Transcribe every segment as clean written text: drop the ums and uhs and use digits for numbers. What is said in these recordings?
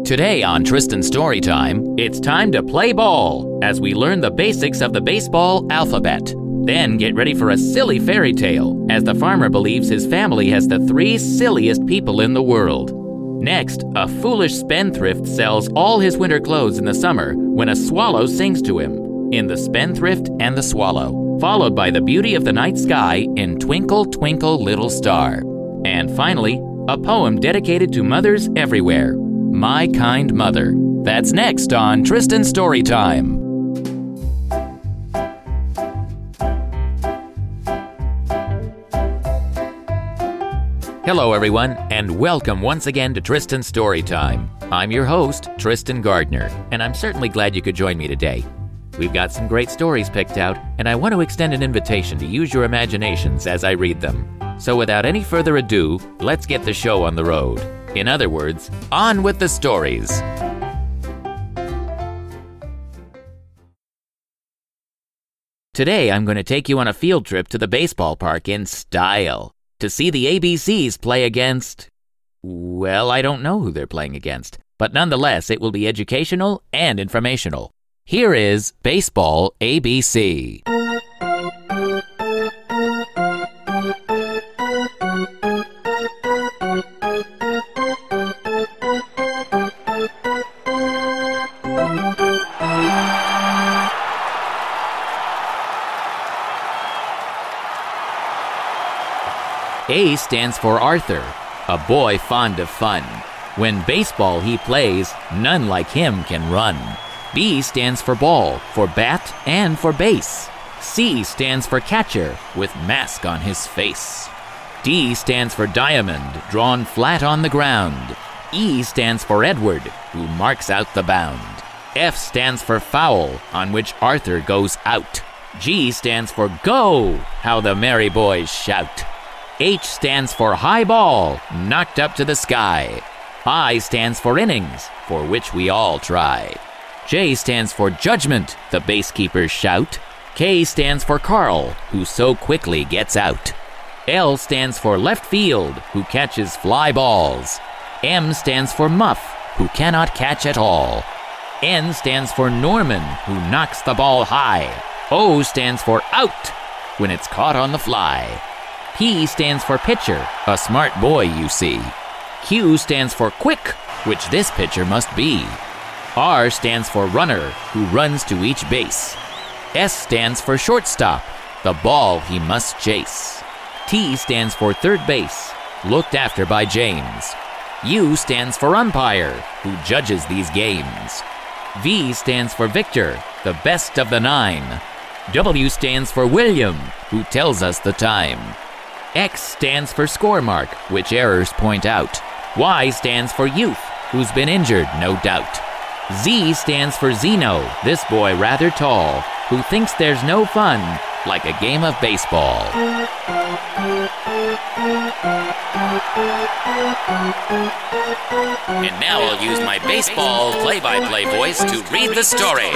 Today on Tristan Storytime, it's time to play ball as we learn the basics of the baseball alphabet. Then get ready for a silly fairy tale as the farmer believes his family has the 3 silliest people in the world. Next, a foolish spendthrift sells all his winter clothes in the summer when a swallow sings to him in The Spendthrift and the Swallow, followed by the beauty of the night sky in Twinkle, Twinkle, Little Star. And finally, a poem dedicated to mothers everywhere, My Kind Mother. That's next on Tristan Storytime. Hello everyone, and welcome once again to Tristan Storytime. I'm your host, Tristan Gardner, and I'm certainly glad you could join me today. We've got some great stories picked out, and I want to extend an invitation to use your imaginations as I read them. So without any further ado, let's get the show on the road. In other words, on with the stories. Today I'm going to take you on a field trip to the baseball park in style to see the ABCs play against... Well, I don't know who they're playing against, but nonetheless it will be educational and informational. Here is Baseball ABC. A stands for Arthur, a boy fond of fun. When baseball he plays, none like him can run. B stands for ball, for bat, and for base. C stands for catcher, with mask on his face. D stands for diamond, drawn flat on the ground. E stands for Edward, who marks out the bound. F stands for foul, on which Arthur goes out. G stands for go, how the merry boys shout. H stands for high ball, knocked up to the sky. I stands for innings, for which we all try. J stands for judgment, the basekeepers shout. K stands for Carl, who so quickly gets out. L stands for left field, who catches fly balls. M stands for muff, who cannot catch at all. N stands for Norman, who knocks the ball high. O stands for out, when it's caught on the fly. P stands for pitcher, a smart boy you see. Q stands for quick, which this pitcher must be. R stands for runner, who runs to each base. S stands for shortstop, the ball he must chase. T stands for third base, looked after by James. U stands for umpire, who judges these games. V stands for Victor, the best of the 9. W stands for William, who tells us the time. X stands for score mark, which errors point out. Y stands for youth, who's been injured, no doubt. Z stands for Zeno, this boy rather tall, who thinks there's no fun like a game of baseball. And now I'll use my baseball play-by-play voice to read the story.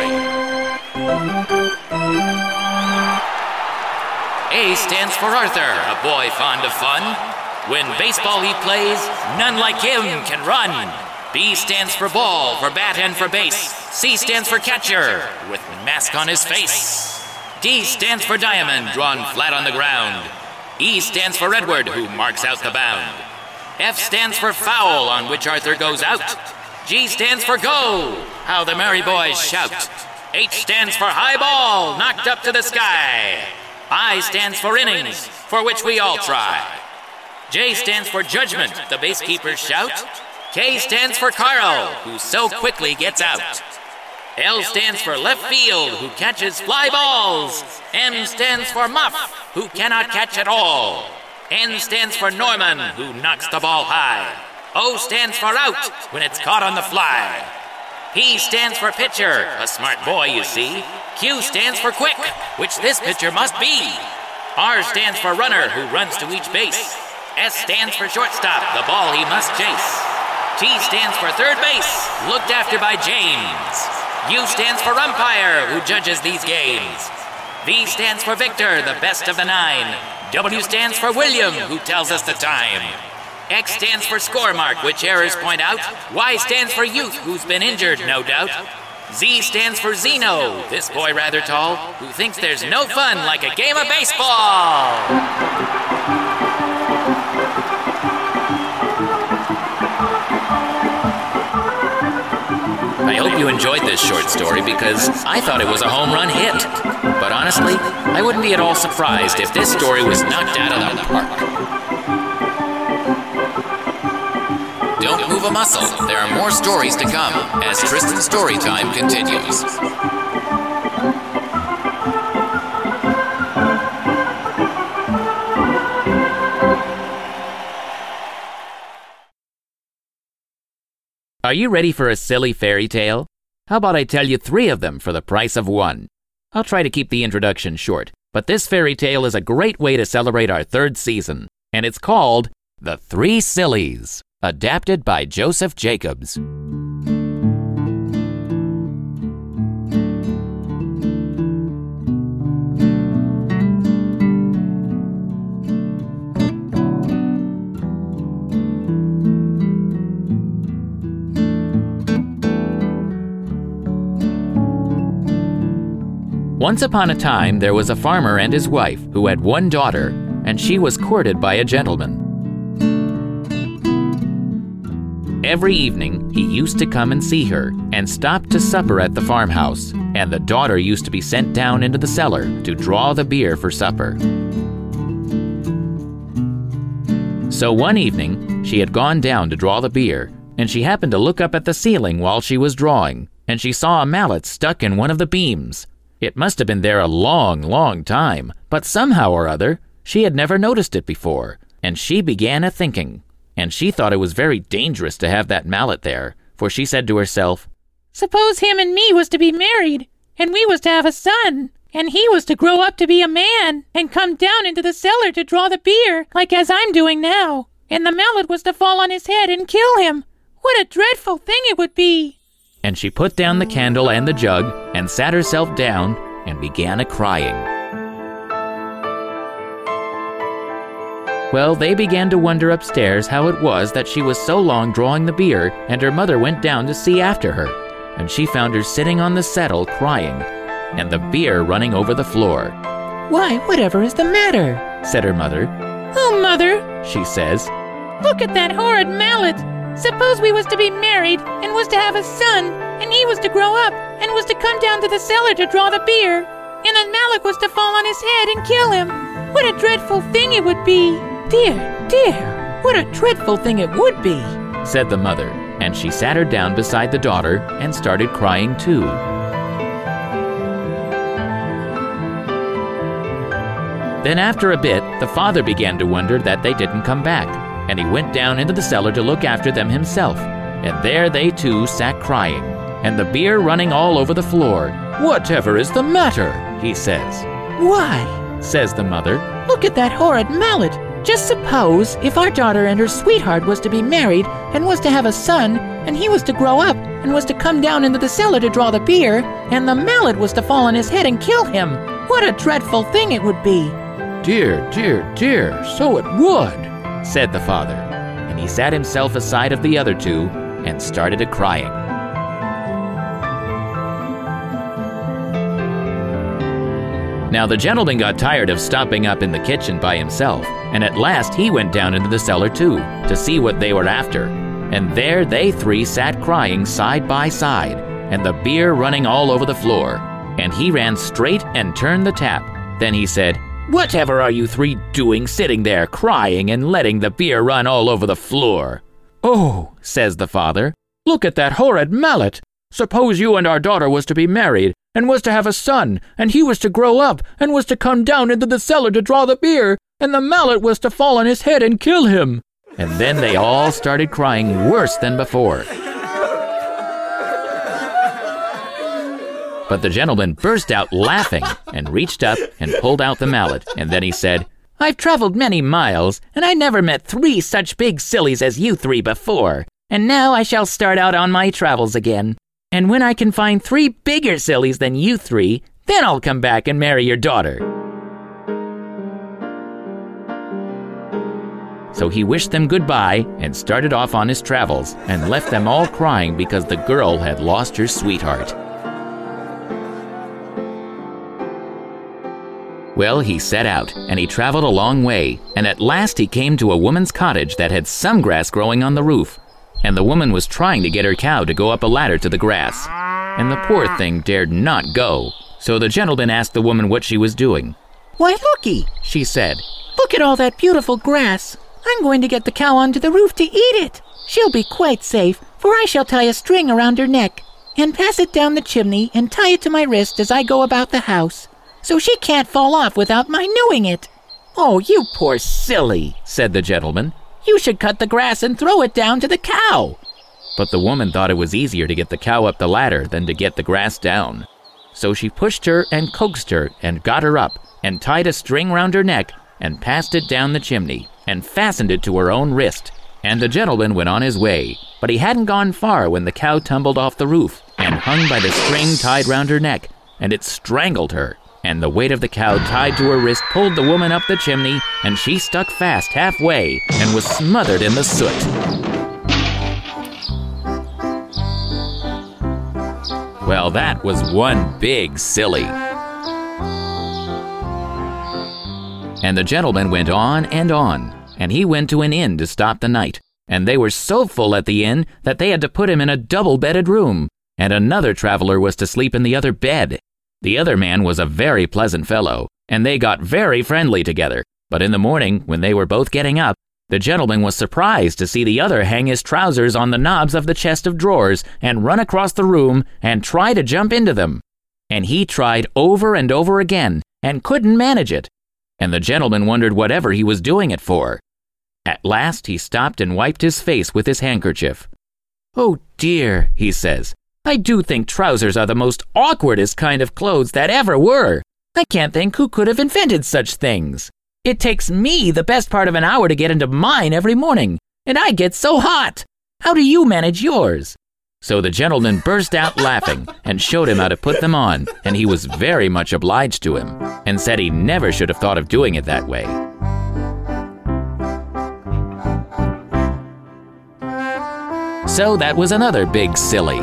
A stands for Arthur, a boy fond of fun. When baseball he plays, none like him can run. B stands for ball, for bat, and for base. C stands for catcher, with mask on his face. D stands for diamond, drawn flat on the ground. E stands for Edward, who marks out the bound. F stands for foul, on which Arthur goes out. G stands for go, how the merry boys shout. H stands for high ball, knocked up to the sky. I stands for innings, for which we all try. J stands for judgment, the basekeepers shout. K stands for Carl, who so quickly gets out. L stands for left field, who catches fly balls. M stands for muff, who cannot catch at all. N stands for Norman, who knocks the ball high. O stands for out, when it's caught on the fly. P stands for pitcher, a smart boy you see. Q stands for quick, which this pitcher must be. R stands for runner, who runs to each base. S stands for shortstop, the ball he must chase. T stands for third base, looked after by James. U stands for umpire, who judges these games. V stands for Victor, the best of the 9. W stands for William, who tells us the time. X stands for score mark, which errors point out. Y stands for youth, who's been injured, no doubt. Z stands for Zeno, this boy rather tall, who thinks there's no fun like a game of baseball. I hope you enjoyed this short story because I thought it was a home run hit. But honestly, I wouldn't be at all surprised if this story was knocked out of the park. Don't move a muscle. There are more stories to come as Tristan's story time continues. Are you ready for a silly fairy tale? How about I tell you 3 of them for the price of 1? I'll try to keep the introduction short, but this fairy tale is a great way to celebrate our 3rd season, and it's called The 3 Sillies, adapted by Joseph Jacobs. Once upon a time, there was a farmer and his wife who had 1 daughter, and she was courted by a gentleman. Every evening, he used to come and see her and stop to supper at the farmhouse, and the daughter used to be sent down into the cellar to draw the beer for supper. So one evening, she had gone down to draw the beer, and she happened to look up at the ceiling while she was drawing, and she saw a mallet stuck in one of the beams. It must have been there a long, long time, but somehow or other, she had never noticed it before, and she began a-thinking. And she thought it was very dangerous to have that mallet there, for she said to herself, "Suppose him and me was to be married, and we was to have a son, and he was to grow up to be a man, and come down into the cellar to draw the beer, like as I'm doing now, and the mallet was to fall on his head and kill him. What a dreadful thing it would be!" And she put down the candle and the jug, and sat herself down, and began a-crying. Well, they began to wonder upstairs how it was that she was so long drawing the beer, and her mother went down to see after her, and she found her sitting on the settle crying, and the beer running over the floor. "Why, whatever is the matter?" said her mother. "Oh, Mother," she says, "look at that horrid mallet. Suppose we was to be married, and was to have a son, and he was to grow up, and was to come down to the cellar to draw the beer, and the mallet was to fall on his head and kill him. What a dreadful thing it would be!" "Dear, dear, what a dreadful thing it would be," said the mother, and she sat her down beside the daughter and started crying too. Then after a bit, the father began to wonder that they didn't come back, and he went down into the cellar to look after them himself, and there they too sat crying, and the beer running all over the floor. "Whatever is the matter?" he says. "Why," says the mother, "look at that horrid mallet. Just suppose if our daughter and her sweetheart was to be married, and was to have a son, and he was to grow up, and was to come down into the cellar to draw the beer, and the mallet was to fall on his head and kill him. What a dreadful thing it would be!" "Dear, dear, dear, so it would," said the father, and he sat himself aside of the other two and started a-crying. Now the gentleman got tired of stopping up in the kitchen by himself, and at last he went down into the cellar too, to see what they were after. And there they 3 sat crying side by side, and the beer running all over the floor. And he ran straight and turned the tap. Then he said, "Whatever are you 3 doing sitting there crying and letting the beer run all over the floor?" "Oh," says the father, "look at that horrid mallet. Suppose you and our daughter was to be married, and was to have a son, and he was to grow up, and was to come down into the cellar to draw the beer, and the mallet was to fall on his head and kill him." And then they all started crying worse than before. But the gentleman burst out laughing and reached up and pulled out the mallet, and then he said, "I've traveled many miles, and I never met 3 such big sillies as you 3 before, and now I shall start out on my travels again. And when I can find 3 bigger sillies than you 3, then I'll come back and marry your daughter." So he wished them goodbye and started off on his travels and left them all crying because the girl had lost her sweetheart. Well, he set out, and he traveled a long way, and at last he came to a woman's cottage that had some grass growing on the roof, and the woman was trying to get her cow to go up a ladder to the grass, and the poor thing dared not go. So the gentleman asked the woman what she was doing. "Why, looky," she said. "Look at all that beautiful grass. I'm going to get the cow onto the roof to eat it. She'll be quite safe, for I shall tie a string around her neck and pass it down the chimney and tie it to my wrist as I go about the house, so she can't fall off without my knowing it." "Oh, you poor silly," said the gentleman. "You should cut the grass and throw it down to the cow." But the woman thought it was easier to get the cow up the ladder than to get the grass down. So she pushed her and coaxed her and got her up and tied a string round her neck and passed it down the chimney and fastened it to her own wrist. And the gentleman went on his way, but he hadn't gone far when the cow tumbled off the roof and hung by the string tied round her neck, and it strangled her. And the weight of the cow tied to her wrist pulled the woman up the chimney, and she stuck fast halfway and was smothered in the soot. Well, that was one big silly. And the gentleman went on, and he went to an inn to stop the night. And they were so full at the inn that they had to put him in a double-bedded room, and another traveler was to sleep in the other bed. The other man was a very pleasant fellow, and they got very friendly together. But in the morning, when they were both getting up, the gentleman was surprised to see the other hang his trousers on the knobs of the chest of drawers and run across the room and try to jump into them. And he tried over and over again and couldn't manage it. And the gentleman wondered whatever he was doing it for. At last he stopped and wiped his face with his handkerchief. "Oh dear," he says, "I do think trousers are the most awkwardest kind of clothes that ever were. I can't think who could have invented such things. It takes me the best part of an hour to get into mine every morning, and I get so hot. How do you manage yours?" So the gentleman burst out laughing and showed him how to put them on, and he was very much obliged to him, and said he never should have thought of doing it that way. So that was another big silly.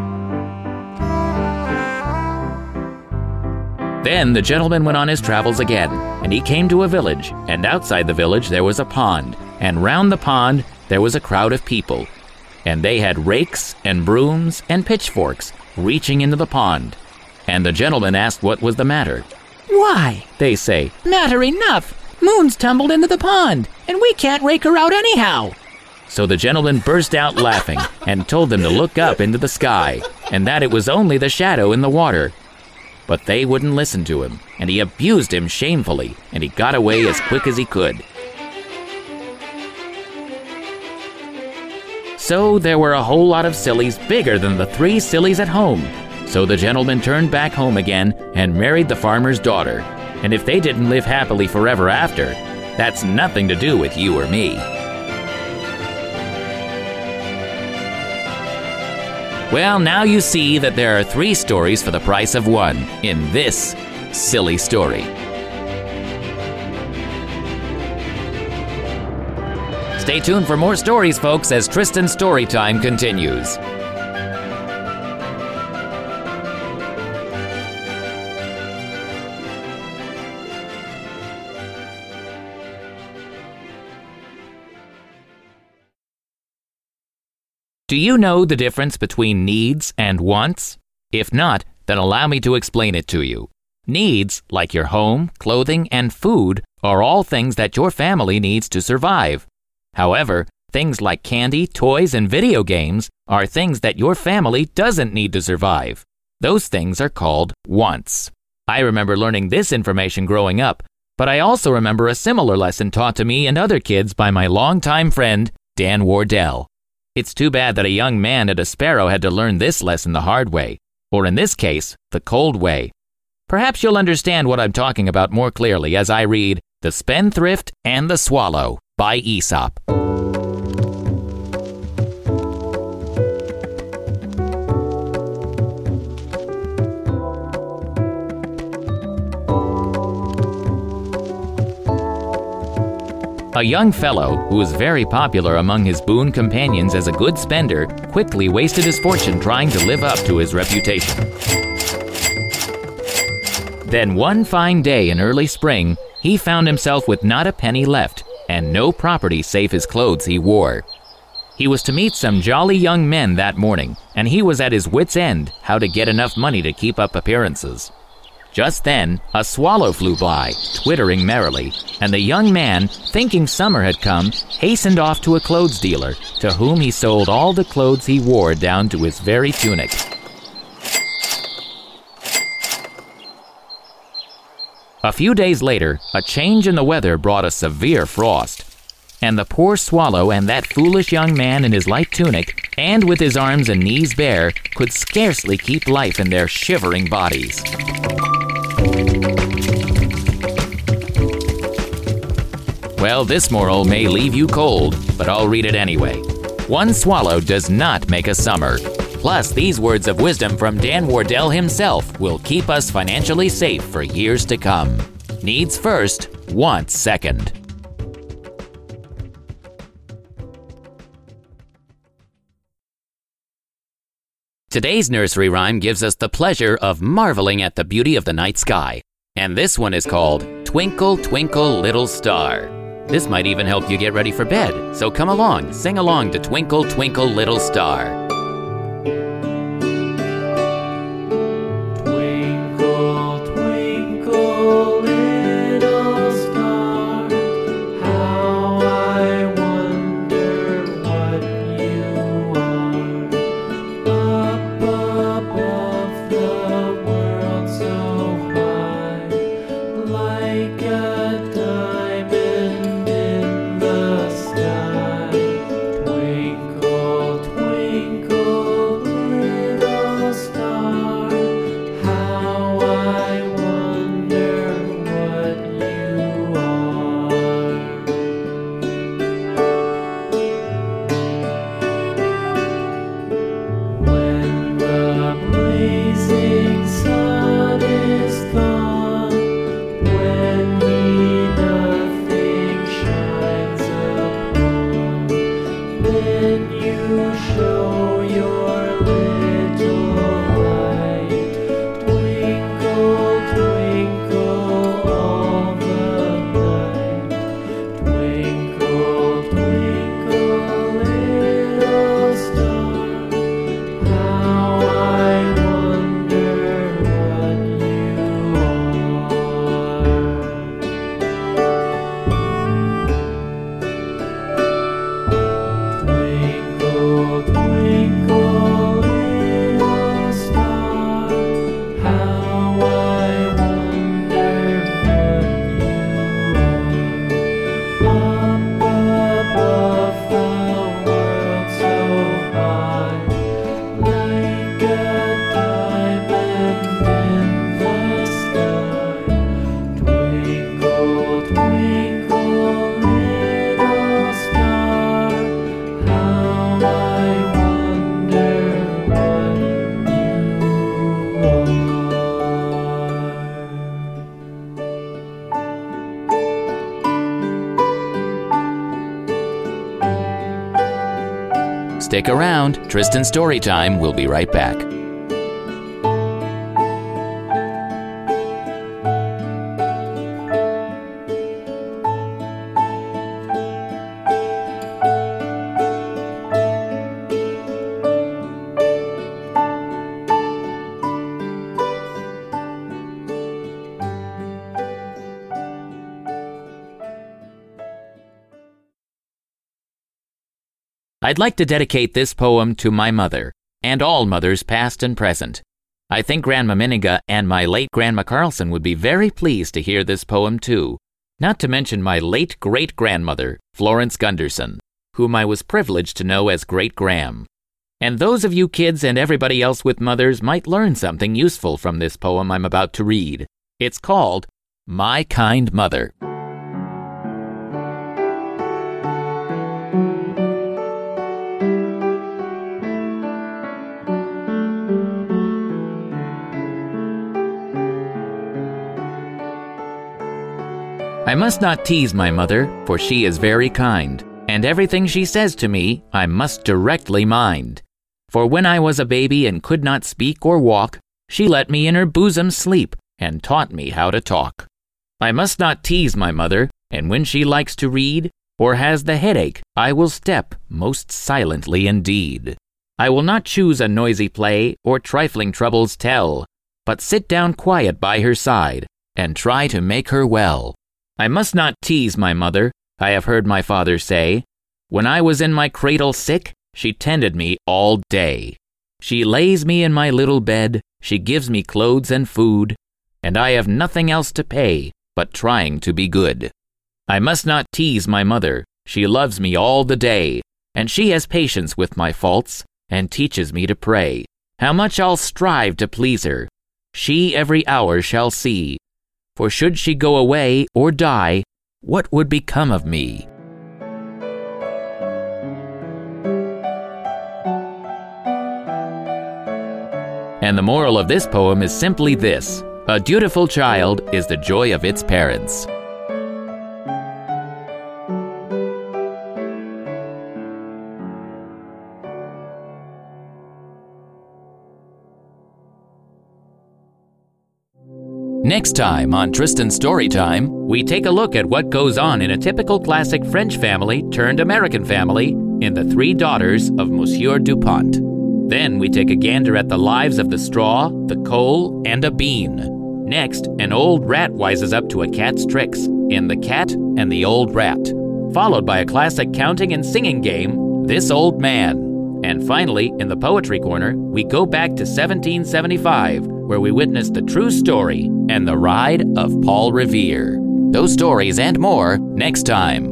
Then the gentleman went on his travels again, and he came to a village, and outside the village there was a pond, and round the pond there was a crowd of people, and they had rakes and brooms and pitchforks reaching into the pond. And the gentleman asked what was the matter. "Why," they say, "matter enough. Moon's tumbled into the pond, and we can't rake her out anyhow." So the gentleman burst out laughing and told them to look up into the sky, and that it was only the shadow in the water. But they wouldn't listen to him, and he abused him shamefully, and he got away as quick as he could. So there were a whole lot of sillies bigger than the 3 sillies at home. So the gentleman turned back home again and married the farmer's daughter. And if they didn't live happily forever after, that's nothing to do with you or me. Well, now you see that there are 3 stories for the price of 1 in this silly story. Stay tuned for more stories, folks, as Tristan's story time continues. Do you know the difference between needs and wants? If not, then allow me to explain it to you. Needs, like your home, clothing, and food, are all things that your family needs to survive. However, things like candy, toys, and video games are things that your family doesn't need to survive. Those things are called wants. I remember learning this information growing up, but I also remember a similar lesson taught to me and other kids by my longtime friend, Dan Wardell. It's too bad that a young man at a Sparrow had to learn this lesson the hard way, or in this case, the cold way. Perhaps you'll understand what I'm talking about more clearly as I read The Spendthrift and the Swallow by Aesop. A young fellow, who was very popular among his boon companions as a good spender, quickly wasted his fortune trying to live up to his reputation. Then one fine day in early spring, he found himself with not a penny left, and no property save his clothes he wore. He was to meet some jolly young men that morning, and he was at his wits' end how to get enough money to keep up appearances. Just then, a swallow flew by, twittering merrily, and the young man, thinking summer had come, hastened off to a clothes dealer, to whom he sold all the clothes he wore down to his very tunic. A few days later, a change in the weather brought a severe frost, and the poor swallow and that foolish young man in his light tunic, and with his arms and knees bare, could scarcely keep life in their shivering bodies. Well, this moral may leave you cold, but I'll read it anyway. One swallow does not make a summer. Plus, these words of wisdom from Dan Wardell himself will keep us financially safe for years to come. Needs first, wants second. Today's nursery rhyme gives us the pleasure of marveling at the beauty of the night sky. And this one is called Twinkle, Twinkle, Little Star. This might even help you get ready for bed. So come along, sing along to Twinkle, Twinkle, Little Star. Stick around, Tristan Storytime will be right back. I'd like to dedicate this poem to my mother, and all mothers past and present. I think Grandma Miniga and my late Grandma Carlson would be very pleased to hear this poem too, not to mention my late great-grandmother, Florence Gunderson, whom I was privileged to know as Great Gram. And those of you kids and everybody else with mothers might learn something useful from this poem I'm about to read. It's called My Kind Mother. I must not tease my mother, for she is very kind, and everything she says to me I must directly mind. For when I was a baby and could not speak or walk, she let me in her bosom sleep, and taught me how to talk. I must not tease my mother, and when she likes to read, or has the headache, I will step most silently indeed. I will not choose a noisy play, or trifling troubles tell, but sit down quiet by her side, and try to make her well. I must not tease my mother, I have heard my father say. When I was in my cradle sick, she tended me all day. She lays me in my little bed, she gives me clothes and food, and I have nothing else to pay but trying to be good. I must not tease my mother, she loves me all the day, and she has patience with my faults, and teaches me to pray. How much I'll strive to please her, she every hour shall see. For should she go away or die, what would become of me? And the moral of this poem is simply this: a dutiful child is the joy of its parents. Next time on Tristan Storytime, we take a look at what goes on in a typical classic French family turned American family in The Three Daughters of Monsieur Dupont. Then we take a gander at the lives of the straw, the coal, and a bean. Next, an old rat wises up to a cat's tricks in The Cat and the Old Rat, followed by a classic counting and singing game, This Old Man. And finally, in the Poetry Corner, we go back to 1775, where we witness the true story and the ride of Paul Revere. Those stories and more next time.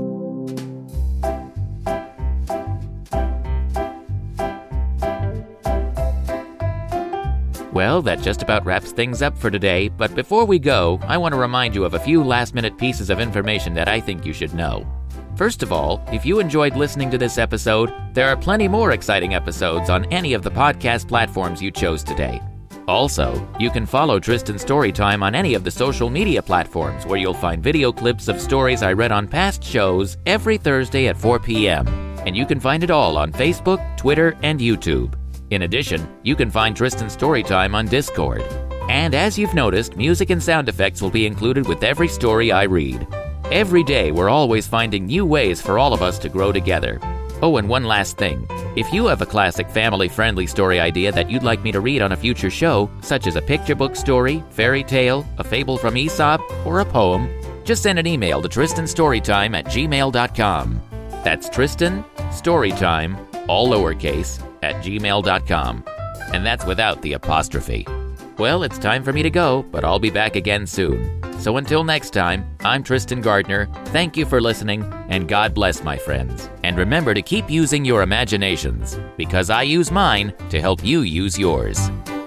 Well, that just about wraps things up for today, but before we go, I want to remind you of a few last-minute pieces of information that I think you should know. First of all, if you enjoyed listening to this episode, there are plenty more exciting episodes on any of the podcast platforms you chose today. Also, you can follow Tristan Storytime on any of the social media platforms where you'll find video clips of stories I read on past shows every Thursday at 4 p.m. And you can find it all on Facebook, Twitter, and YouTube. In addition, you can find Tristan Storytime on Discord. And as you've noticed, music and sound effects will be included with every story I read. Every day, we're always finding new ways for all of us to grow together. Oh, and one last thing. If you have a classic family-friendly story idea that you'd like me to read on a future show, such as a picture book story, fairy tale, a fable from Aesop, or a poem, just send an email to tristanstorytime@gmail.com. That's Tristan Storytime, all lowercase, @gmail.com. And that's without the apostrophe. Well, it's time for me to go, but I'll be back again soon. So until next time, I'm Tristan Gardner. Thank you for listening, and God bless, my friends. And remember to keep using your imaginations, because I use mine to help you use yours.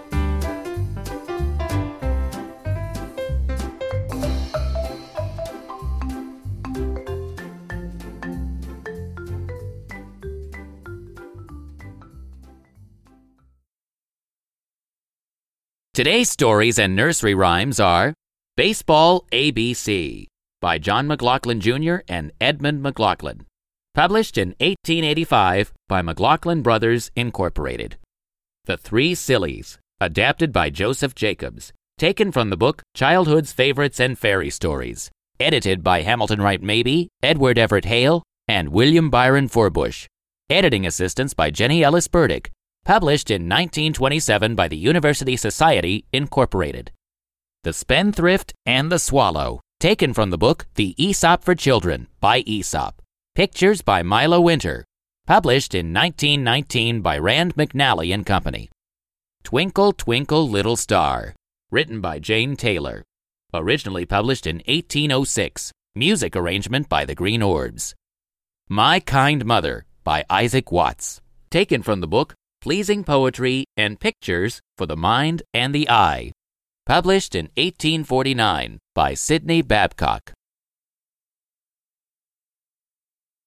Today's stories and nursery rhymes are Baseball ABC by John McLaughlin Jr. and Edmund McLaughlin, published in 1885 by McLaughlin Brothers, Incorporated. The Three Sillies, adapted by Joseph Jacobs, taken from the book Childhood's Favorites and Fairy Stories, edited by Hamilton Wright Mabie, Edward Everett Hale, and William Byron Forbush. Editing assistance by Jenny Ellis Burdick, published in 1927 by the University Society, Incorporated. The Spendthrift and the Swallow, taken from the book The Aesop for Children by Aesop. Pictures by Milo Winter, published in 1919 by Rand McNally and Company. Twinkle, Twinkle, Little Star, written by Jane Taylor. Originally published in 1806, music arrangement by the Green Orbs. My Kind Mother by Isaac Watts, taken from the book Pleasing Poetry and Pictures for the Mind and the Eye, published in 1849 by Sidney Babcock.